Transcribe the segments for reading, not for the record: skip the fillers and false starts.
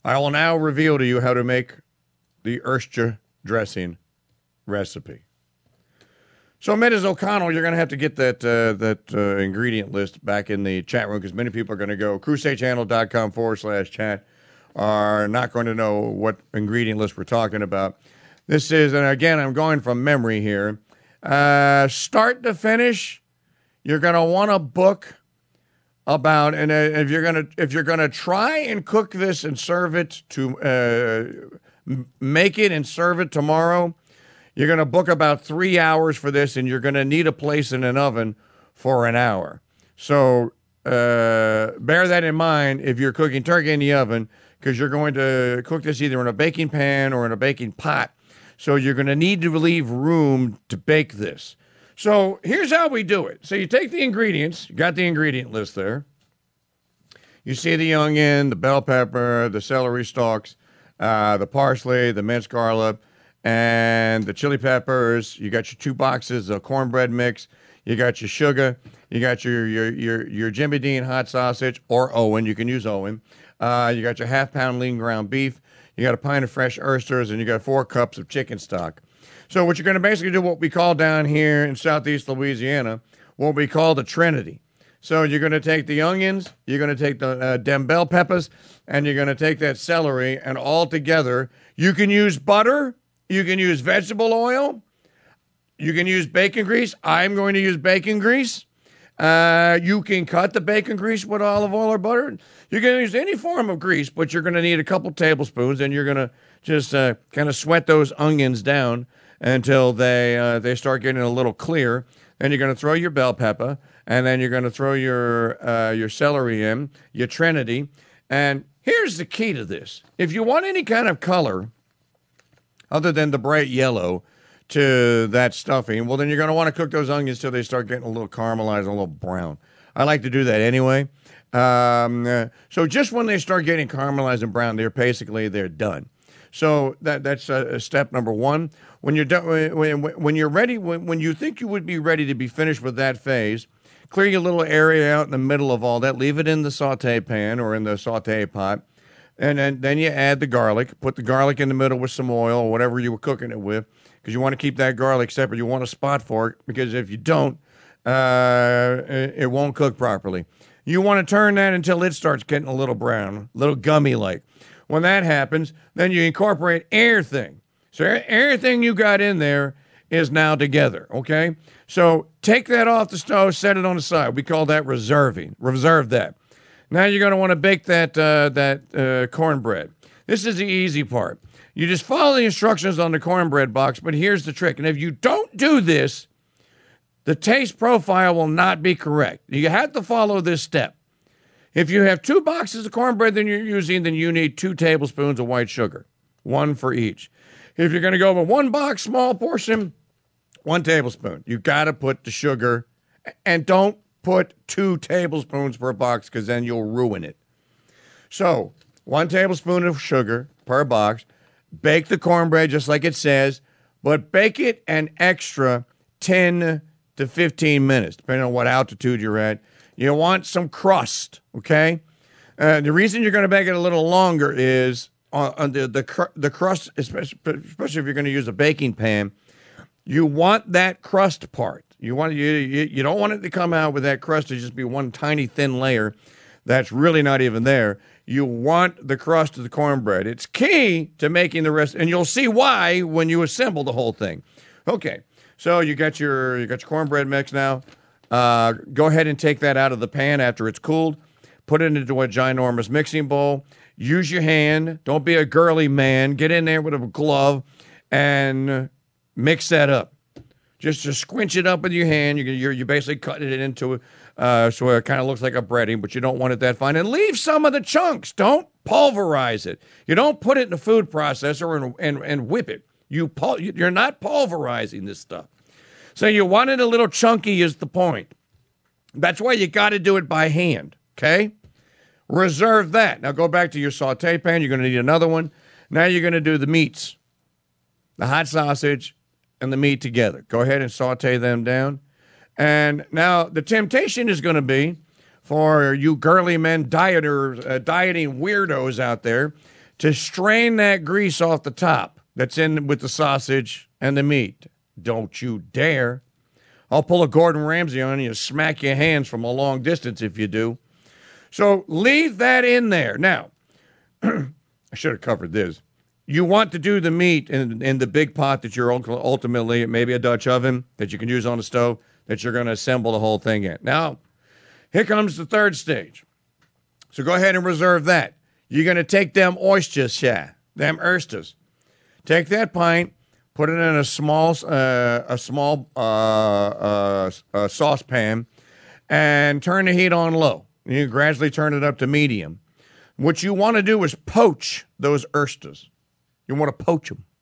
I will now reveal to you how to make the Erscha dressing recipe. So, Mrs. O'Connell, you're going to have to get that ingredient list back in the chat room because many people are going to go crusadechannel.com/chat are not going to know what ingredient list we're talking about. This is, and again, I'm going from memory here. Start to finish, you're going to want to book about, and if you're gonna try and cook this and serve it to make it and serve it tomorrow, you're going to book about 3 hours for this, and you're going to need a place in an oven for an hour. So bear that in mind if you're cooking turkey in the oven, because you're going to cook this either in a baking pan or in a baking pot. So you're going to need to leave room to bake this. So here's how we do it. So you take the ingredients. You got the ingredient list there. You see the onion, the bell pepper, the celery stalks, the parsley, the minced garlic, and the chili peppers. You got your 2 boxes of cornbread mix. You got your sugar. You got your Jimmy Dean hot sausage, or Owen. You can use Owen. You got your half-pound lean ground beef. You got a pint of fresh oysters, and you got 4 cups of chicken stock. So what you're going to basically do, what we call down here in southeast Louisiana, what we call the Trinity. So you're going to take the onions, you're going to take the dem bell peppers, and you're going to take that celery, and all together, you can use butter, you can use vegetable oil, you can use bacon grease. I'm going to use bacon grease. You can cut the bacon grease with olive oil or butter. You're going to use any form of grease, but you're going to need a couple tablespoons, and you're going to just kind of sweat those onions down until they start getting a little clear. Then you're going to throw your bell pepper, and then you're going to throw your celery in, your Trinity. And here's the key to this. If you want any kind of color other than the bright yellow to that stuffing, well, then you're going to want to cook those onions till they start getting a little caramelized, a little brown. I like to do that anyway. So just when they start getting caramelized and brown, they're done. So that's step number 1. When you're done, when you're ready, when you think you would be ready to be finished with that phase, clear your little area out in the middle of all that. Leave it in the saute pan or in the saute pot, and then you add the garlic. Put the garlic in the middle with some oil or whatever you were cooking it with, because you want to keep that garlic separate. You want a spot for it, because if you don't, it won't cook properly. You want to turn that until it starts getting a little brown, a little gummy-like. When that happens, then you incorporate everything. So everything you got in there is now together, okay? So take that off the stove, set it on the side. We call that reserving. Reserve that. Now you're going to want to bake that cornbread. This is the easy part. You just follow the instructions on the cornbread box, but here's the trick. And if you don't do this, the taste profile will not be correct. You have to follow this step. If you have 2 boxes of cornbread that you're using, then you need 2 tablespoons of white sugar, 1 for each. If you're going to go with 1 box, small portion, 1 tablespoon. You got to put the sugar, and don't put 2 tablespoons per box, because then you'll ruin it. So 1 tablespoon of sugar per box. Bake the cornbread just like it says, but bake it an extra 10 to 15 minutes, depending on what altitude you're at. You want some crust, okay? The reason you're going to bake it a little longer is on the crust, especially if you're going to use a baking pan, you want that crust part. You don't want it to come out with that crust to just be one tiny thin layer that's really not even there. You want the crust of the cornbread. It's key to making the rest, and you'll see why when you assemble the whole thing. Okay, so you got your cornbread mix now. Go ahead and take that out of the pan after it's cooled. Put it into a ginormous mixing bowl. Use your hand. Don't be a girly man. Get in there with a glove and mix that up. Just to squinch it up with your hand. You're basically cutting it into so it kind of looks like a breading, but you don't want it that fine. And leave some of the chunks. Don't pulverize it. You don't put it in a food processor and whip it. You're not pulverizing this stuff. So you want it a little chunky is the point. That's why you got to do it by hand, okay? Reserve that. Now go back to your saute pan. You're going to need another one. Now you're going to do the meats, the hot sausage and the meat together. Go ahead and saute them down. And now the temptation is going to be for you girly men, dieters, dieting weirdos out there to strain that grease off the top that's in with the sausage and the meat. Don't you dare. I'll pull a Gordon Ramsay on you, smack your hands from a long distance if you do. So leave that in there. Now, I should have covered this. You want to do the meat in the big pot that you're ultimately, maybe a Dutch oven that you can use on the stove, that you're going to assemble the whole thing in. Now, here comes the third stage. So go ahead and reserve that. You're going to take them oysters, them oysters. Take that pint, put it in a small saucepan, and turn the heat on low. You gradually turn it up to medium. What you want to do is poach those oysters. You want to poach them.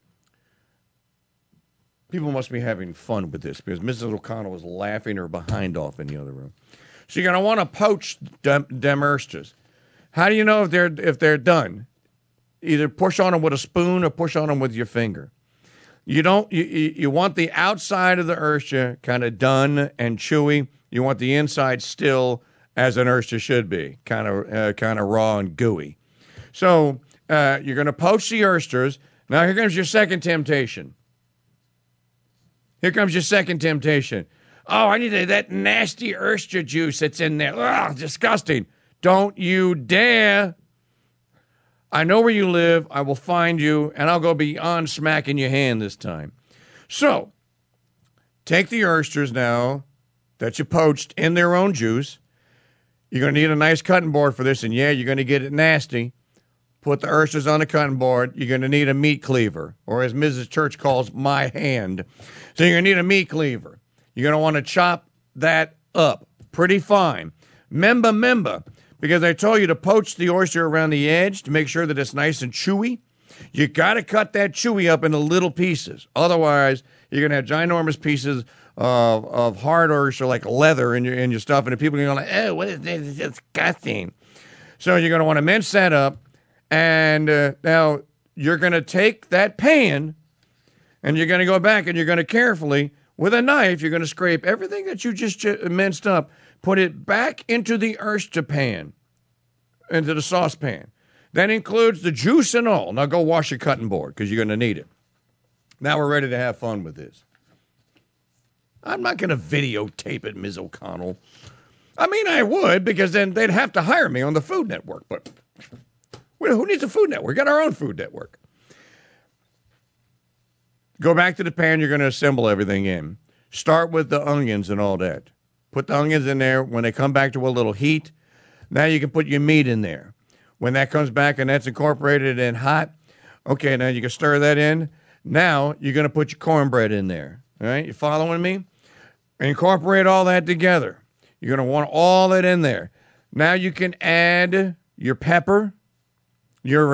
People must be having fun with this because Mrs. O'Connell was laughing her behind off in the other room. So you're going to want to poach them oysters. How do you know if they're done? Either push on them with a spoon or push on them with your finger. You want the outside of the oyster kind of done and chewy. You want the inside still as an oyster should be, kind of raw and gooey. So you're going to poach the oysters. Now here comes your second temptation. Here comes your second temptation. Oh, I need that nasty oyster juice that's in there. Ugh, disgusting. Don't you dare. I know where you live. I will find you, and I'll go beyond smacking your hand this time. So, take the oysters now that you poached in their own juice. You're going to need a nice cutting board for this, and yeah, you're going to get it nasty. Put the oysters on the cutting board. You're going to need a meat cleaver, or as Mrs. Church calls, my hand. So you're going to need a meat cleaver. You're going to want to chop that up pretty fine. Memba, because I told you to poach the oyster around the edge to make sure that it's nice and chewy. You got to cut that chewy up into little pieces. Otherwise, you're going to have ginormous pieces of hard oyster like leather in your stuff, and people are going to go, oh, what is this? It's disgusting. So you're going to want to mince that up, and now you're going to take that pan, and you're going to go back, and you're going to carefully, with a knife, you're going to scrape everything that you just minced up, put it back into the oyster pan, into the saucepan. That includes the juice and all. Now go wash your cutting board because you're going to need it. Now we're ready to have fun with this. I'm not going to videotape it, Ms. O'Connell. I mean, I would because then they'd have to hire me on the Food Network. But who needs a Food Network? We got our own Food Network. Go back to the pan you're going to assemble everything in. Start with the onions and all that. Put the onions in there. When they come back to a little heat, now you can put your meat in there. When that comes back and that's incorporated and hot, okay, now you can stir that in. Now you're going to put your cornbread in there. All right, you following me? Incorporate all that together. You're going to want all that in there. Now you can add your pepper, your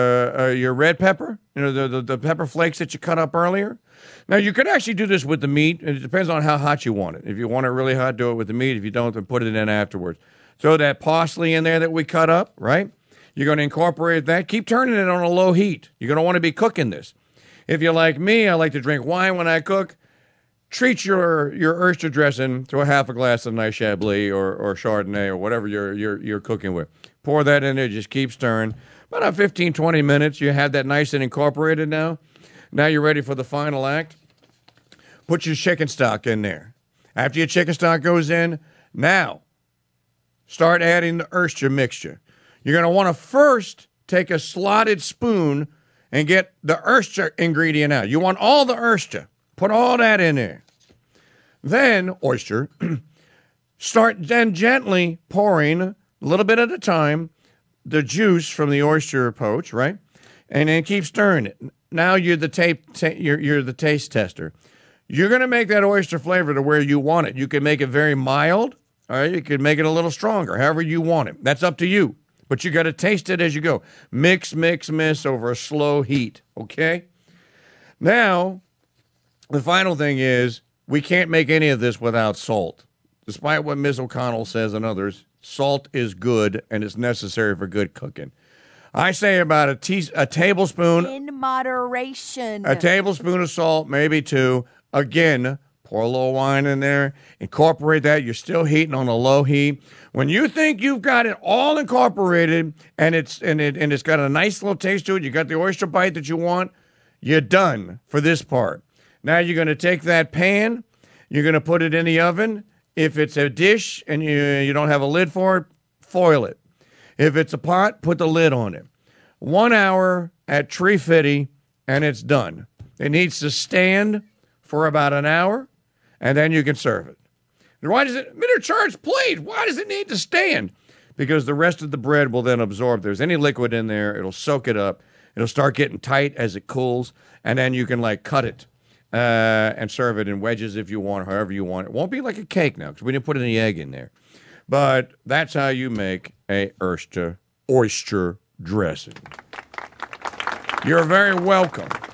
red pepper, the pepper flakes that you cut up earlier. Now, you could actually do this with the meat. It depends on how hot you want it. If you want it really hot, do it with the meat. If you don't, then put it in afterwards. Throw that parsley in there that we cut up, right? You're going to incorporate that. Keep turning it on a low heat. You're going to want to be cooking this. If you're like me, I like to drink wine when I cook. Treat your oyster dressing to a half a glass of nice Chablis or Chardonnay or whatever you're cooking with. Pour that in there. Just keep stirring. About 15, 20 minutes. You have that nice and incorporated now. Now you're ready for the final act. Put your chicken stock in there. After your chicken stock goes in, now start adding the oyster mixture. You're going to want to first take a slotted spoon and get the oyster ingredient out. You want all the oyster. Put all that in there. Then, oyster, start then gently pouring, a little bit at a time, the juice from the oyster poach, right? And then keep stirring it. Now you're the taste tester. You're going to make that oyster flavor to where you want it. You can make it very mild, all right? You can make it a little stronger, however you want it. That's up to you. But you got to taste it as you go. Mix over a slow heat, okay? Now, the final thing is we can't make any of this without salt. Despite what Ms. O'Connell says and others, salt is good and it's necessary for good cooking. I say about a tablespoon. In moderation. A tablespoon of salt, maybe two. Again, Pour a little wine in there, incorporate that. You're still heating on a low heat. When you think you've got it all incorporated and it's got a nice little taste to it, you got the oyster bite that you want, you're done for this part. Now you're going to take that pan, you're going to put it in the oven. If it's a dish and you don't have a lid for it, foil it. If it's a pot, put the lid on it. 1 hour at 350 and it's done. It needs to stand for about an hour, and then you can serve it. And why does it, miniature charge plate, why does it need to stand? Because the rest of the bread will then absorb. If there's any liquid in there, it'll soak it up. It'll start getting tight as it cools, and then you can like cut it and serve it in wedges if you want, however you want. It won't be like a cake now because we didn't put any egg in there. But that's how you make a oyster dressing. You're very welcome.